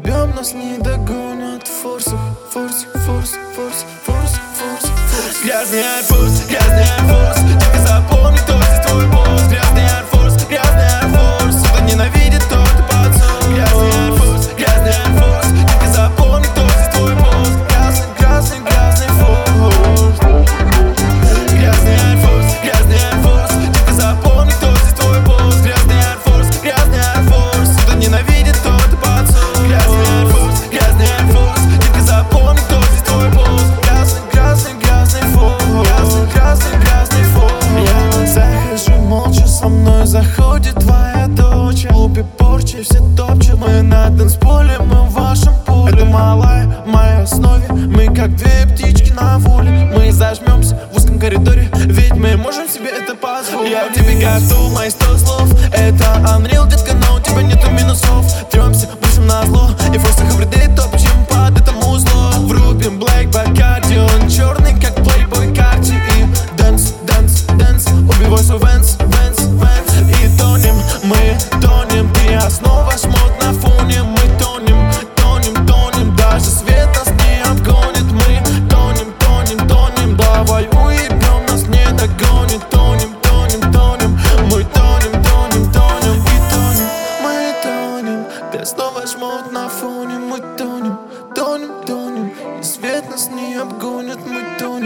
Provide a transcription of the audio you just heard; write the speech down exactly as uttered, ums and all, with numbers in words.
уебем, нас не догонят. Форсах, форс, форс, форс, форс, форс, форс. Грязный Air Force, грязный Air Force. Только запомни, кто здесь твой босс. Грязный Air Force, грязный Air Force. Кто ненавидит, тот и пацан. Грязный Air Force, грязный Air Force. Только запомни, кто здесь твой босс. Грязный, грязный, грязный Force. Грязный Air Force, грязный Air Force. Только запомни, кто здесь твой босс. Грязный Air Force, грязный Air Force. Кто ненавидит, тот и пацан. Грязный Air Force, грязный Air Force. Только запомни, кто здесь твой босс. Грязный, грязный, грязный Force. Грязный, грязный, грязный Force. Я захожу молча, со мной заходит твоя дочь. Клубе порчи, все топчут. Мы на танцполе, мы в вашем поле. Это малая, моя основе. Мы как две птички на воле. Мы зажмемся в узком коридоре, ведь мы можем себе это позволить. Я тебе готов, мои сто слов. Это Unreal, детка, но у тебя нету минусов. Тремся, бросим на зло. И в форсах everyday топчем под это музло. Врубим Black Bacardi, он черный, как Playboy Cardi. И dance, dance, dance, убивай свой Vans, Vans, Vans. И тонем, мы тонем. Ты основа, шмот на фоне. Мы тонем, тонем, тонем. Даже свет нас не обгонит. Мы тонем, тонем, тонем. Давай уебем, нас не догонит. Тонем, тонем, тонем. Мы тонем, тонем, тонем. И тонем, мы тонем. Ты снова шмот на фоне. Мы тонем, тонем, тонем. И свет нас не обгонит. Мы тонем.